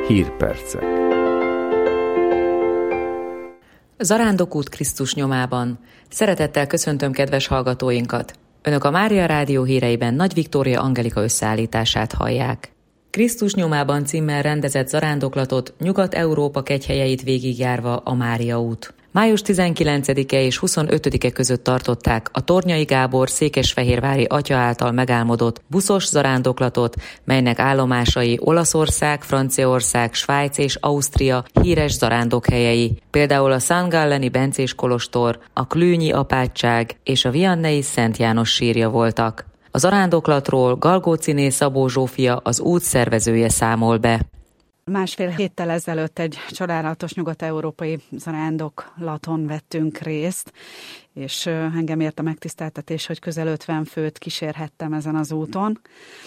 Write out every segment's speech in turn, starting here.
Hírpercek. Zarándokút Krisztus nyomában. Szeretettel köszöntöm kedves hallgatóinkat. Önök a Mária Rádió híreiben Nagy Viktória Angelika összeállítását hallják. Krisztus nyomában címmel rendezett zarándoklatot Nyugat-Európa kegyhelyeit végigjárva a Mária út. Május 19-e és 25-e között tartották a Tornyai Gábor székesfehérvári atya által megálmodott buszos zarándoklatot, melynek állomásai Olaszország, Franciaország, Svájc és Ausztria híres zarándokhelyei, például a San Galleni bencés kolostor, a Klünyi apátság és a Viannei Szent János sírja voltak. A zarándoklatról Galgóciné Szabó Zsófia, az út szervezője számol be. Másfél héttel ezelőtt egy csodálatos nyugat-európai zarándoklaton vettünk részt, és engem ért a megtiszteltetés, hogy közel 50 főt kísérhettem ezen az úton.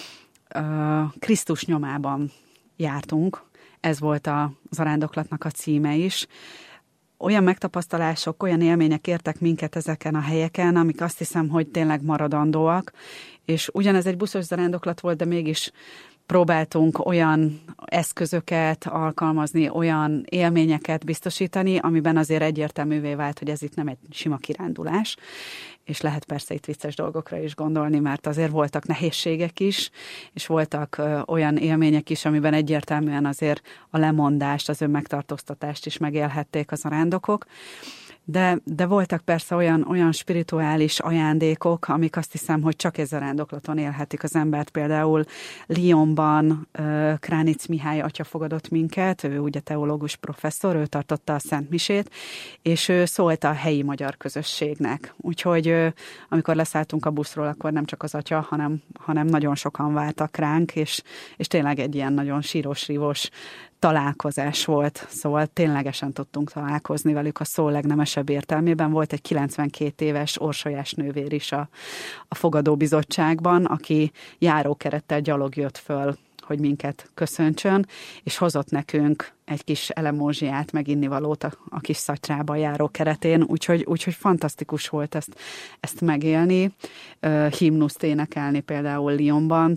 Krisztus nyomában jártunk, ez volt a zarándoklatnak a címe is. Olyan megtapasztalások, olyan élmények értek minket ezeken a helyeken, amik azt hiszem, hogy tényleg maradandóak, és ugyanez egy buszos zarándoklat volt, de mégis próbáltunk olyan eszközöket alkalmazni, olyan élményeket biztosítani, amiben azért egyértelművé vált, hogy ez itt nem egy sima kirándulás, és lehet persze itt vicces dolgokra is gondolni, mert azért voltak nehézségek is, és voltak olyan élmények is, amiben egyértelműen azért a lemondást, az önmegtartóztatást is megélhették a zarándokok. De voltak persze olyan spirituális ajándékok, amik azt hiszem, hogy csak egy zarándoklaton élhetik az embert. Például Lyonban Kránitz Mihály atya fogadott minket, ő ugye teológus professzor, ő tartotta a Szent Misét, és ő szólt a helyi magyar közösségnek. Úgyhogy amikor leszálltunk a buszról, akkor nem csak az atya, hanem nagyon sokan vártak ránk, és tényleg egy ilyen nagyon sírós-rívós találkozás volt, szóval ténylegesen tudtunk találkozni velük a szó legnemesebb értelmében. Volt egy 92 éves orsolyás nővér is a fogadóbizottságban, aki járókerettel gyalog jött föl, hogy minket köszöntsön, és hozott nekünk egy kis elemózsiát, meg innivalót a kis szatyrába a járókeretén, úgyhogy fantasztikus volt ezt megélni, himnuszt énekelni például Lyonban,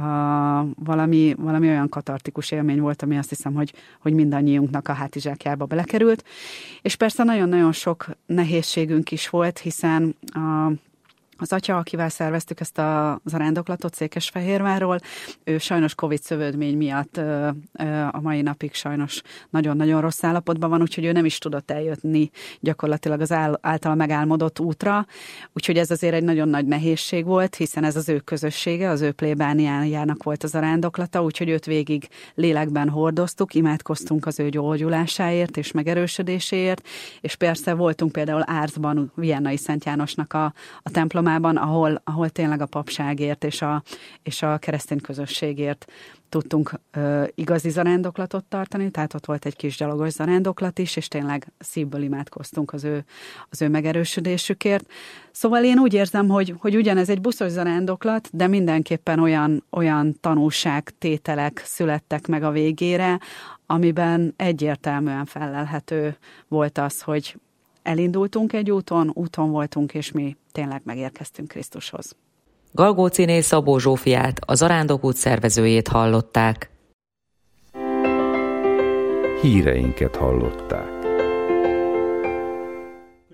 valami olyan katartikus élmény volt, ami azt hiszem, hogy mindannyiunknak a hátizsákjába belekerült, és persze nagyon-nagyon sok nehézségünk is volt, hiszen az atya, akivel szerveztük ezt a zarándoklatot Székesfehérvárról, ő sajnos Covid szövődmény miatt a mai napig sajnos nagyon-nagyon rossz állapotban van, úgyhogy ő nem is tudott eljönni gyakorlatilag az általa megálmodott útra, úgyhogy ez azért egy nagyon nagy nehézség volt, hiszen ez az ő közössége, az ő plébániájának volt a zarándoklata, úgyhogy őt végig lélekben hordoztuk, imádkoztunk az ő gyógyulásáért és megerősödéséért, és persze voltunk például Árzban, Viannai Szent Jánosnak a templomában, ahol tényleg a papságért és a keresztény közösségért tudtunk igazi zarándoklatot tartani, tehát ott volt egy kis gyalogos zarándoklat is, és tényleg szívből imádkoztunk az ő megerősödésükért. Szóval én úgy érzem, hogy ugyanez egy buszos zarándoklat, de mindenképpen olyan tanulságtételek születtek meg a végére, amiben egyértelműen fellelhető volt az, hogy elindultunk egy úton voltunk, és mi tényleg megérkeztünk Krisztushoz. Galgóciné Szabó Zsófiát, a zarándokút szervezőjét hallották. Híreinket hallották.